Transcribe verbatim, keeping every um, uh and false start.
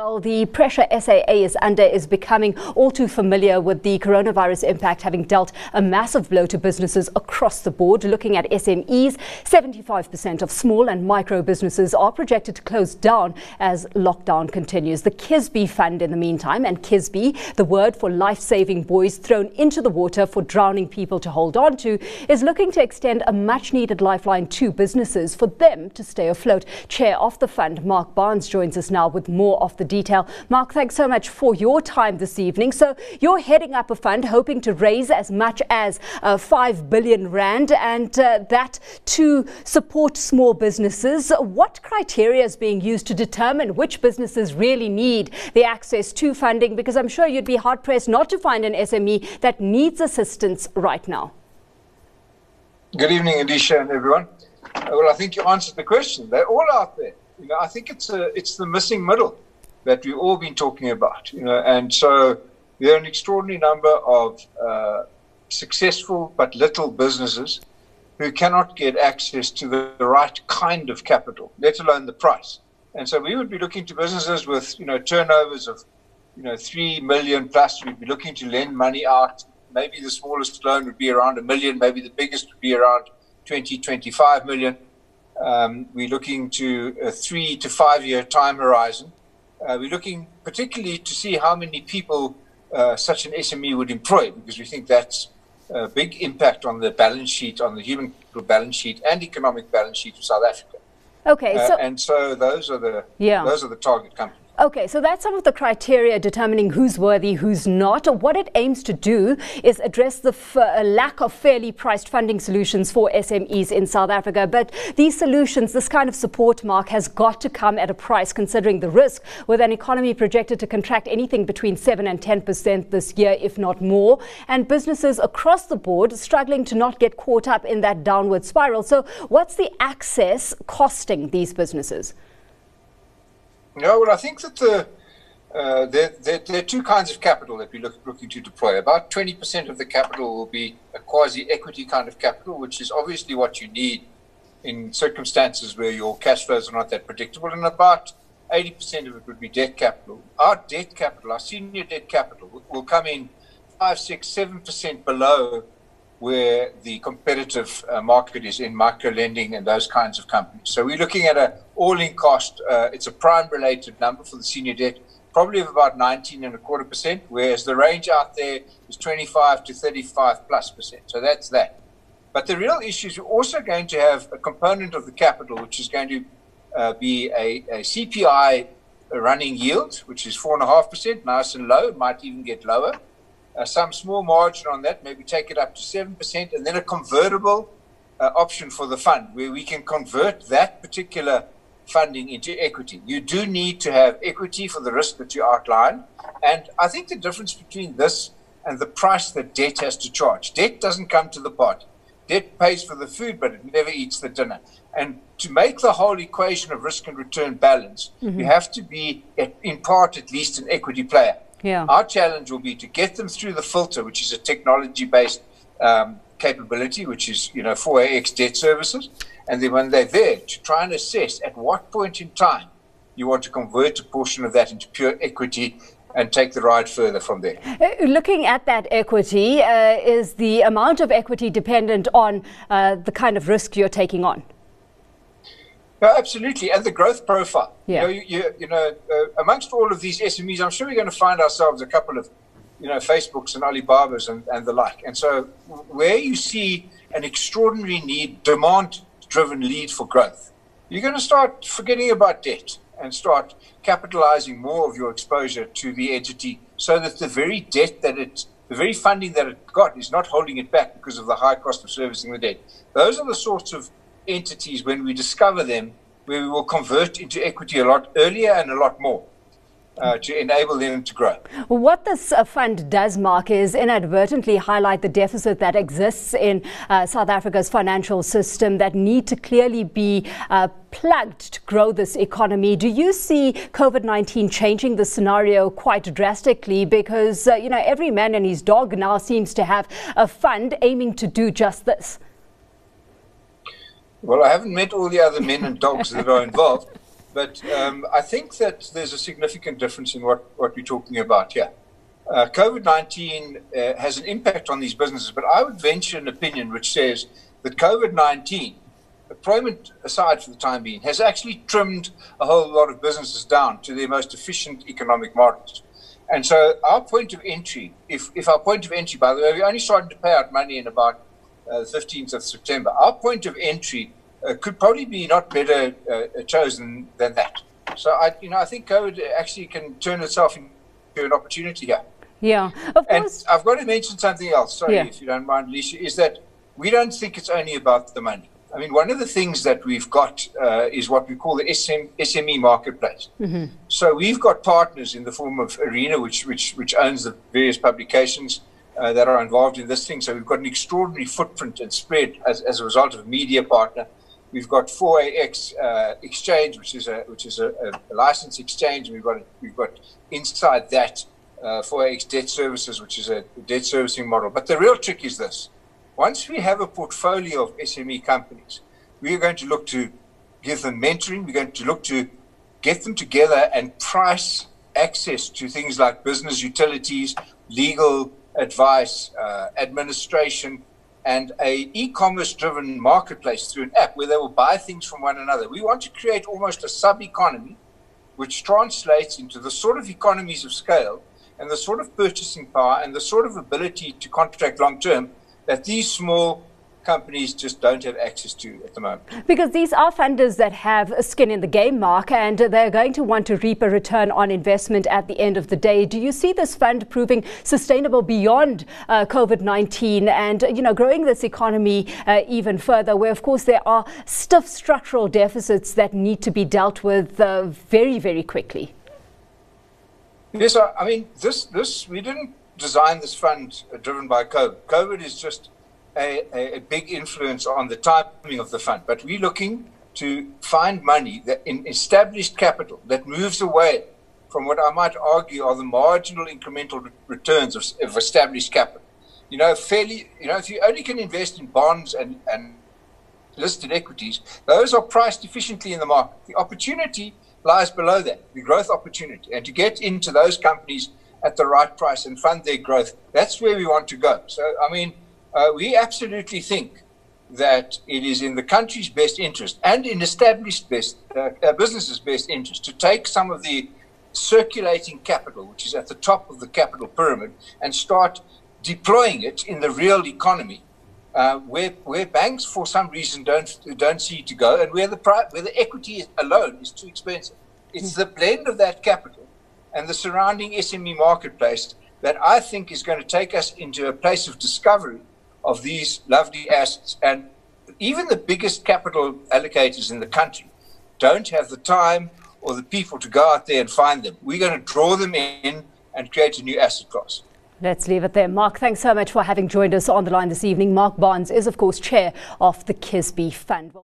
Well, the pressure S A A is under is becoming all too familiar, with the coronavirus impact having dealt a massive blow to businesses across the board. Looking at S M Es, seventy-five percent of small and micro businesses are projected to close down as lockdown continues. The Kisbee Fund, in the meantime, and Kisbee, the word for life-saving buoys thrown into the water for drowning people to hold on to, is looking to extend a much-needed lifeline to businesses for them to stay afloat. Chair of the fund, Mark Barnes, joins us now with more of the detail. Mark, thanks so much for your time this evening. So you're heading up a fund hoping to raise as much as uh, five billion rand, and uh, that to support small businesses. What criteria is being used to determine which businesses really need the access to funding? Because I'm sure you'd be hard pressed not to find an S M E that needs assistance right now. Good evening, Adisha, and everyone. Uh, well, I think you answered the question. They're all out there. You know, I think it's a, it's the missing middle that we've all been talking about. You know, and so there are an extraordinary number of uh, successful but little businesses who cannot get access to the, the right kind of capital, let alone the price. And so we would be looking to businesses with, you know, turnovers of, you know, three million plus. We'd be looking to lend money out. Maybe the smallest loan would be around a million. Maybe the biggest would be around twenty, twenty-five million. Um, we're looking to a three to five year time horizon. Uh, we're looking particularly to see how many people uh, such an S M E would employ, because we think that's a big impact on the balance sheet, on the human capital balance sheet and economic balance sheet of South Africa. Okay, so uh, and so those are the yeah. those are the target companies. Okay, so that's some of the criteria determining who's worthy, who's not. What it aims to do is address the f uh, lack of fairly priced funding solutions for S M Es in South Africa. But these solutions, this kind of support, Mark, has got to come at a price, considering the risk, with an economy projected to contract anything between seven and ten percent this year, if not more, and businesses across the board struggling to not get caught up in that downward spiral. So what's the access costing these businesses? No, well, I think that the uh, there, there, there are two kinds of capital that we're look, looking to deploy. About twenty percent of the capital will be a quasi-equity kind of capital, which is obviously what you need in circumstances where your cash flows are not that predictable. And about eighty percent of it would be debt capital. Our debt capital, our senior debt capital, will, will come in five, six, seven percent below where the competitive uh, market is in micro lending and those kinds of companies. So we're looking at an all-in cost. Uh, it's a prime-related number for the senior debt, probably of about nineteen and a quarter percent, whereas the range out there is twenty-five to thirty-five plus percent. So that's that. But the real issue is you're also going to have a component of the capital, which is going to uh, be a, a C P I running yield, which is four and a half percent, nice and low. It might even get lower. Uh, some small margin on that, maybe take it up to seven percent, and then a convertible uh, option for the fund where we can convert that particular funding into equity. You do need to have equity for the risk that you outline. And I think the difference between this and the price that debt has to charge, debt doesn't come to the party. Debt pays for the food, but it never eats the dinner. And to make the whole equation of risk and return balance, mm-hmm. you have to be, at, in part at least, an equity player. Yeah. Our challenge will be to get them through the filter, which is a technology-based um, capability, which is, you know, four A X debt services. And then when they're there, to try and assess at what point in time you want to convert a portion of that into pure equity and take the ride further from there. Uh, looking at that equity, uh, is the amount of equity dependent on uh, the kind of risk you're taking on? No, absolutely, and the growth profile. Yeah. You know, you, you, you know uh, amongst all of these S M Es, I'm sure we're going to find ourselves a couple of, you know, Facebooks and Alibabas and, and the like. And so where you see an extraordinary need, demand-driven lead for growth, you're going to start forgetting about debt and start capitalizing more of your exposure to the entity so that the very debt that it, the very funding that it got is not holding it back because of the high cost of servicing the debt. Those are the sorts of entities, when we discover them, where we will convert into equity a lot earlier and a lot more uh, to enable them to grow. What this uh, fund does, Mark, is inadvertently highlight the deficit that exists in uh, South Africa's financial system that need to clearly be uh, plugged to grow this economy. Do you see COVID nineteen changing the scenario quite drastically? Because, uh, you know, every man and his dog now seems to have a fund aiming to do just this. Well, I haven't met all the other men and dogs that are involved, But um, I think that there's a significant difference in what, what we're talking about here. Uh, COVID nineteen uh, has an impact on these businesses, but I would venture an opinion which says that COVID nineteen, employment aside for the time being, has actually trimmed a whole lot of businesses down to their most efficient economic models. And so our point of entry, if, if our point of entry, by the way, we only started to pay out money in about uh, the fifteenth of September, our point of entry uh, could probably be not better uh, chosen than that. So I, you know, I think COVID actually can turn itself into an opportunity here. Yeah, of course. And I've got to mention something else, sorry, yeah. if you don't mind, Alicia, is that we don't think it's only about the money. I mean, one of the things that we've got uh, is what we call the S M, S M E marketplace. Mm-hmm. So we've got partners in the form of Arena, which which which owns the various publications uh, that are involved in this thing. So we've got an extraordinary footprint and spread as, as a result of a media partner. We've got four A X uh, Exchange, which is a which is a, a license exchange. We've got we've got inside that uh, four A X Debt Services, which is a debt servicing model. But the real trick is this. Once we have a portfolio of S M E companies, we are going to look to give them mentoring. We're going to look to get them together and price access to things like business utilities, legal advice, uh, administration, and a e-commerce driven marketplace through an app where they will buy things from one another. We want to create almost a sub-economy which translates into the sort of economies of scale and the sort of purchasing power and the sort of ability to contract long-term that these small companies just don't have access to at the moment. Because these are funders that have a skin in the game, Mark, and they're going to want to reap a return on investment at the end of the day. Do you see this fund proving sustainable beyond uh, COVID nineteen and, you know, growing this economy uh, even further, where, of course, there are stiff structural deficits that need to be dealt with uh, very, very quickly? Yes, I, I mean, this, this, we didn't design this fund uh, driven by COVID. COVID is just A, a, a big influence on the timing of the fund, but we're looking to find money that in established capital that moves away from what I might argue are the marginal incremental returns of, of established capital. You know, fairly, you know, if you only can invest in bonds and, and listed equities, those are priced efficiently in the market. The opportunity lies below that, the growth opportunity, and to get into those companies at the right price and fund their growth, that's where we want to go. So, I mean, Uh, we absolutely think that it is in the country's best interest and in established best uh, uh, businesses' best interest to take some of the circulating capital, which is at the top of the capital pyramid, and start deploying it in the real economy, uh, where where banks for some reason don't don't see to go, and where the pri- where the equity is alone is too expensive. It's the blend of that capital and the surrounding S M E marketplace that I think is going to take us into a place of discovery of these lovely assets. And even the biggest capital allocators in the country don't have the time or the people to go out there and find them. We're going to draw them in and create a new asset class. Let's leave it there. Mark, thanks so much for having joined us on the line this evening. Mark Barnes is, of course, chair of the Kisbeh Fund.